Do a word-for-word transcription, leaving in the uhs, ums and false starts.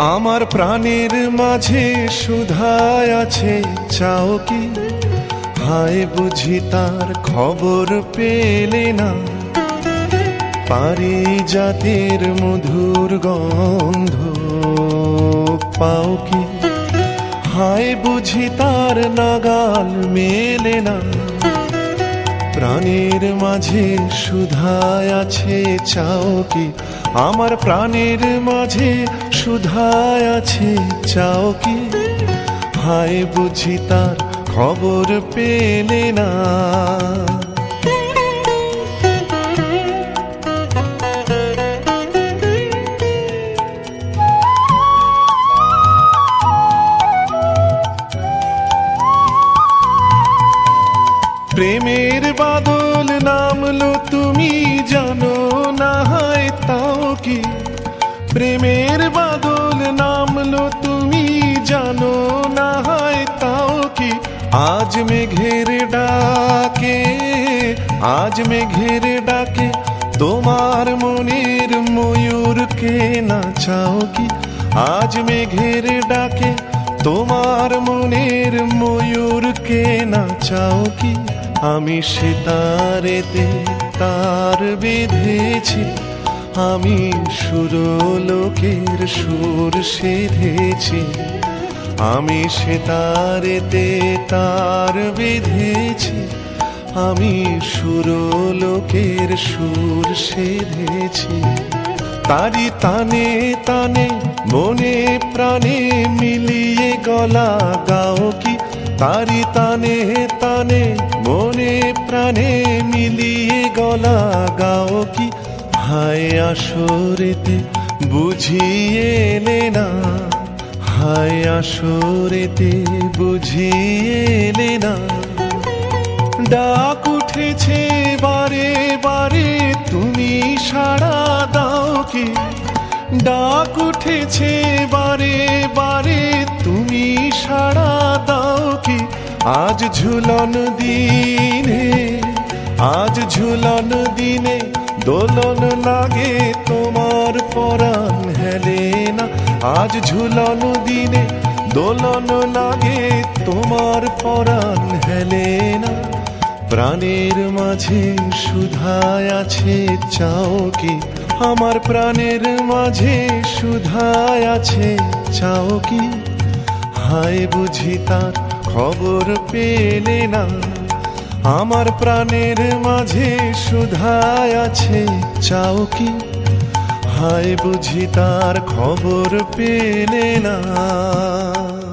আমার প্রাণের মাঝে সুধায় আছে চাও কি? হায় বুঝি তার খবর পেলে না, পারিজাতের মধুর গন্ধ পাও কি? হায় বুঝি তার নাগাল মেলে না, প্রাণের মাঝে সুধায় আছে চাও কি? আমার প্রাণের মাঝে সুধায় আছে চাও কি? হায় বুঝি তার খবর পেলে না। প্রেমের বাদল নামলো তুমি জানো না হয় তাও কি? প্রেমের বাদল নামলো তুমি জানো না হয় তাও কি? আজ মেঘের ডাকে, আজ মেঘের ডাকে তোমার মনের ময়ূরকে নাচাও কি? আজ মেঘের ডাকে তোমার মনের ময়ূরকে নাচাও কি? আমি সিতারেতে তার বেঁধেছি, আমি সুরলোকের সুর সেধেছি। আমি সিতারেতে তার বেঁধেছি, আমি সুরলোকের সুর সেধেছি। তারি তানে তানে মনে প্রাণে মিলিয়ে গলা গাও কি? তারি তানে তানে মনে প্রাণে মিলিয়ে গলা গাও কি? হায় আসরেতে বুঝিয়ে এলে না, হায় আসরেতে বুঝিয়ে এলে না। ডাক উঠেছে বারে বারে তুমি সাড়া দাও কি? ডাক উঠেছে বারে বারে তুমি সাড়া দাও কি? আজ ঝুলন দিনে, আজ ঝুলন দিনে দোলন লাগে তোমার পরাণ হেলে না। আজ ঝুলন দিনে দোলন লাগে তোমার পরাণ হেলে না। প্রাণের মাঝে সুধায় আছে চাও কি? আমার প্রাণের মাঝে সুধায় আছে চাও কি? হায় বুঝি তার খবর পেলে না, আমার প্রাণের মাঝে সুধায় আছে চাও কি? হায় বুঝি তার খবর পেলে না।